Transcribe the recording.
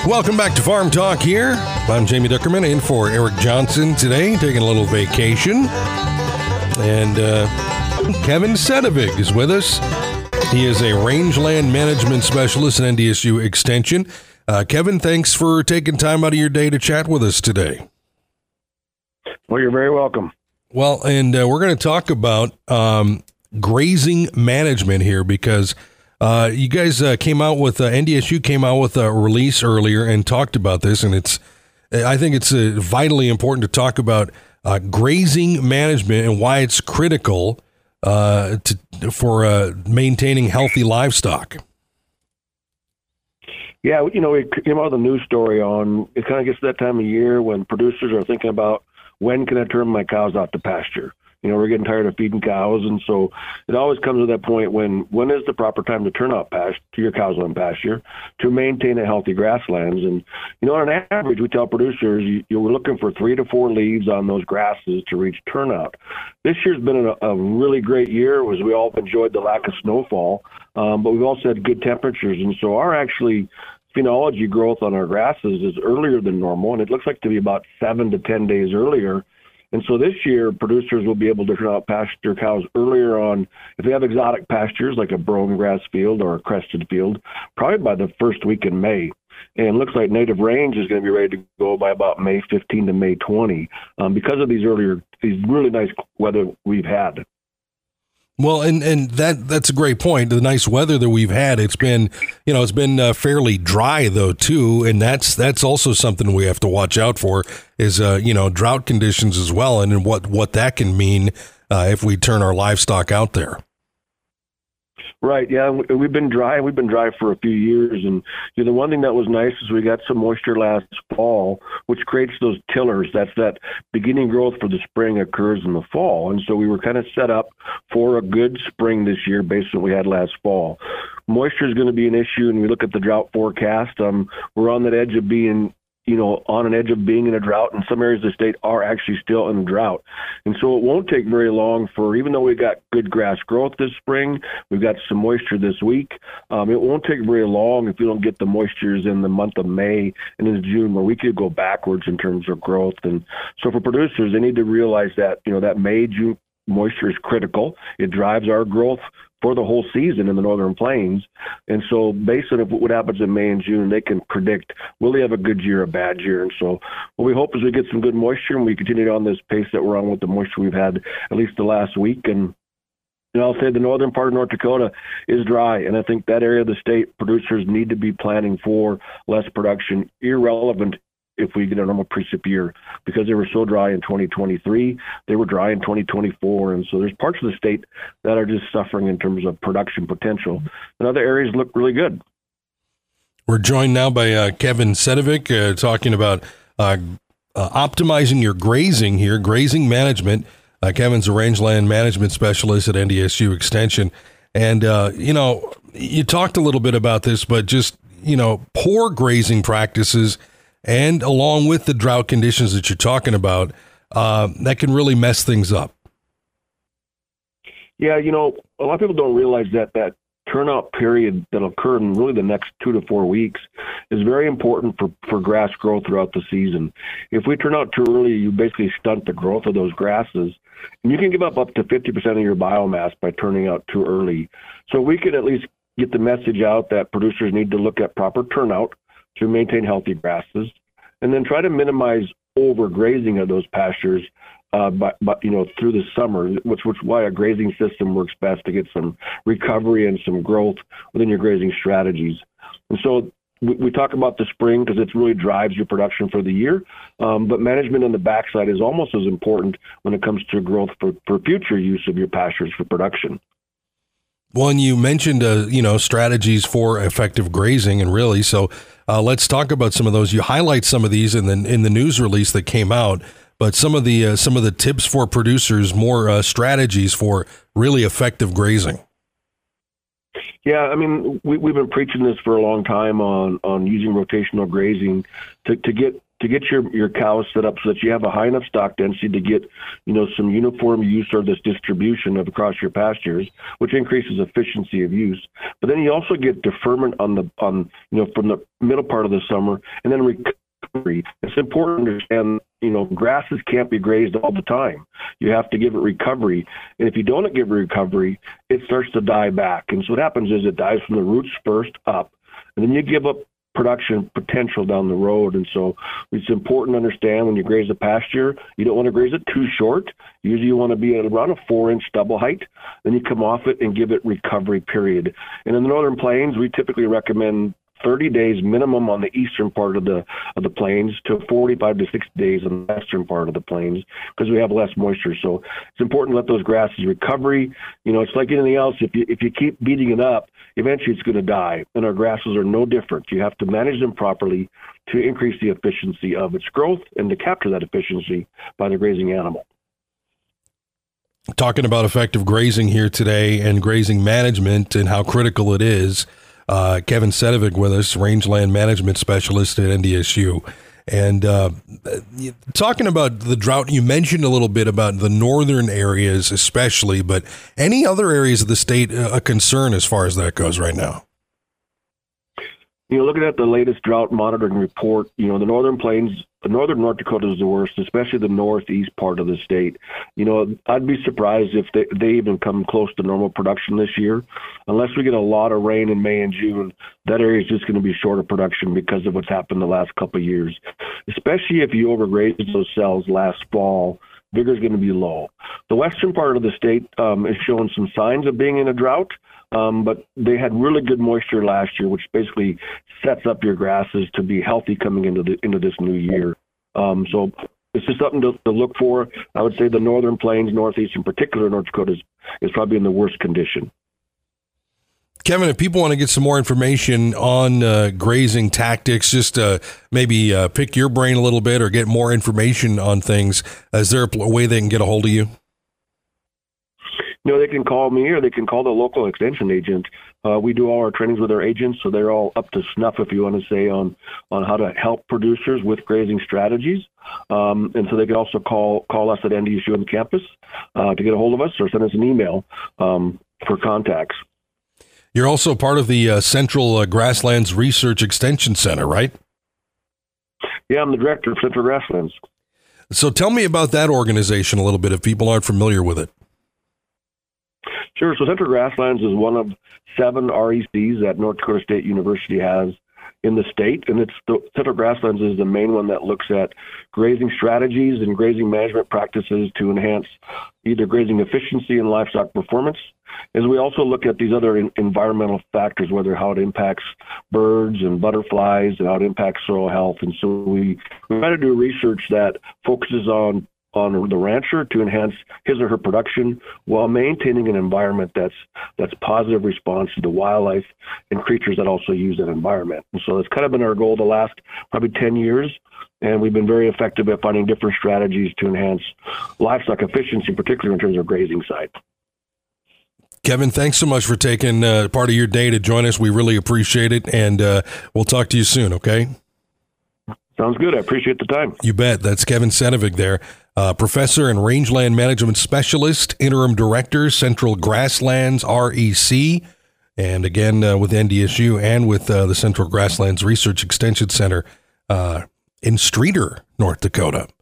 Welcome back to Farm Talk here. I'm Jamie Duckerman in for Eric Johnson today, taking a little vacation. And Kevin Sedevig is with us. He is a rangeland management specialist at NDSU Extension. Kevin, thanks for taking time out of your day to chat with us today. Well, you're very welcome. Well, and we're going to talk about grazing management here because you guys came out with NDSU came out with a release earlier and talked about this, and I think it's vitally important to talk about grazing management and why it's critical for maintaining healthy livestock. Yeah, it came out of the news story on, it kind of gets to that time of year when producers are thinking about, when can I turn my cows out to pasture? We're getting tired of feeding cows, and so it always comes to that point when is the proper time to turn out to your cows on pasture to maintain a healthy grasslands. And, on an average, we tell producers we're looking for 3 to 4 leaves on those grasses to reach turnout. This year's been a really great year, as we all enjoyed the lack of snowfall, but we've also had good temperatures, and so our phenology growth on our grasses is earlier than normal, and it looks like to be about 7 to 10 days earlier. And so this year, producers will be able to turn out pasture cows earlier on, if they have exotic pastures like a brome grass field or a crested field, probably by the first week in May. And it looks like native range is going to be ready to go by about May 15 to May 20 because of these really nice weather we've had. Well, and that's a great point. The nice weather that we've had, it's been fairly dry though too, and that's also something we have to watch out for is drought conditions as well, and what that can mean if we turn our livestock out there. Right. Yeah, we've been dry. We've been dry for a few years, and the one thing that was nice is we got some moisture last fall, which creates those tillers. That's that beginning growth for the spring occurs in the fall, and so we were kind of set up for a good spring this year based on what we had last fall. Moisture is going to be an issue, and we look at the drought forecast. We're on that edge of being on an edge of being in a drought, and some areas of the state are actually still in a drought. And so it won't take very long even though we've got good grass growth this spring, we've got some moisture this week, it won't take very long if we don't get the moistures in the month of May and into June where we could go backwards in terms of growth. And so for producers, they need to realize that, that May, June moisture is critical. It drives our growth for the whole season in the Northern Plains. And so based on what happens in May and June, they can predict, will they have a good year or a bad year? And so what we hope is we get some good moisture and we continue on this pace that we're on with the moisture we've had at least the last week. And I'll say the northern part of North Dakota is dry, and I think that area of the state producers need to be planning for less production, irrelevant if we get a normal precip year, because they were so dry in 2023, they were dry in 2024. And so there's parts of the state that are just suffering in terms of production potential, and other areas look really good. We're joined now by Kevin Sedevig talking about optimizing your grazing here, grazing management. Kevin's a rangeland management specialist at NDSU Extension. And, you talked a little bit about this, but just, poor grazing practices and along with the drought conditions that you're talking about, that can really mess things up. Yeah, a lot of people don't realize that turnout period that'll occur in really the next 2 to 4 weeks is very important for grass growth throughout the season. If we turn out too early, you basically stunt the growth of those grasses, and you can give up to 50% of your biomass by turning out too early. So we could at least get the message out that producers need to look at proper turnout to maintain healthy grasses, and then try to minimize overgrazing of those pastures through the summer, which why a grazing system works best to get some recovery and some growth within your grazing strategies. And so we talk about the spring because it really drives your production for the year, but management on the backside is almost as important when it comes to growth for future use of your pastures for production. Well, and you mentioned, strategies for effective grazing, and really, so let's talk about some of those. You highlight some of these in the news release that came out, but some of the tips for producers, more strategies for really effective grazing. Yeah, I mean, we've been preaching this for a long time on using rotational grazing to get to get your cows set up so that you have a high enough stock density to get, some uniform use or this distribution of across your pastures, which increases efficiency of use. But then you also get deferment on from the middle part of the summer, and then recovery. It's important to understand, grasses can't be grazed all the time. You have to give it recovery. And if you don't give it recovery, it starts to die back. And so what happens is it dies from the roots first up, and then you give up production potential down the road. And so it's important to understand when you graze a pasture, you don't want to graze it too short. Usually you want to be at around a 4-inch stubble height. Then you come off it and give it recovery period. And in the Northern Plains, we typically recommend 30 days minimum on the eastern part of the plains to 45 to 60 days on the western part of the plains because we have less moisture. So it's important to let those grasses recovery. It's like anything else. If you keep beating it up, eventually it's going to die. And our grasses are no different. You have to manage them properly to increase the efficiency of its growth and to capture that efficiency by the grazing animal. Talking about effective grazing here today and grazing management and how critical it is. Kevin Sedivik with us, rangeland management specialist at NDSU. And talking about the drought, you mentioned a little bit about the northern areas especially, but any other areas of the state a concern as far as that goes right now? Looking at the latest drought monitoring report, the northern plains, northern North Dakota is the worst, especially the northeast part of the state. I'd be surprised if they even come close to normal production this year. Unless we get a lot of rain in May and June, that area is just going to be short of production because of what's happened the last couple of years. Especially if you overgrazed those cells last fall, vigor is going to be low. The western part of the state is showing some signs of being in a drought. But they had really good moisture last year, which basically sets up your grasses to be healthy coming into this new year. So it's just something to look for. I would say the northern plains, northeast in particular, North Dakota is probably in the worst condition. Kevin, if people want to get some more information on grazing tactics, just maybe pick your brain a little bit or get more information on things, is there a way they can get a hold of you? They can call me or they can call the local extension agent. We do all our trainings with our agents, so they're all up to snuff, if you want to say, on how to help producers with grazing strategies. And so they can also call us at NDSU on campus to get a hold of us or send us an email for contacts. You're also part of the Central Grasslands Research Extension Center, right? Yeah, I'm the director of Central Grasslands. So tell me about that organization a little bit if people aren't familiar with it. Sure. So Central Grasslands is one of 7 RECs that North Dakota State University has in the state, and Central Grasslands is the main one that looks at grazing strategies and grazing management practices to enhance either grazing efficiency and livestock performance. As we also look at these other environmental factors, whether how it impacts birds and butterflies and how it impacts soil health. And so we try to do research that focuses on the rancher to enhance his or her production while maintaining an environment that's positive response to the wildlife and creatures that also use that environment. And so that's kind of been our goal the last probably 10 years. And we've been very effective at finding different strategies to enhance livestock efficiency, particularly in terms of grazing side. Kevin, thanks so much for taking part of your day to join us. We really appreciate it. And we'll talk to you soon, okay? Sounds good. I appreciate the time. You bet. That's Kevin Sedivik there, professor and rangeland management specialist, interim director, Central Grasslands REC, and again with NDSU and with the Central Grasslands Research Extension Center in Streator, North Dakota.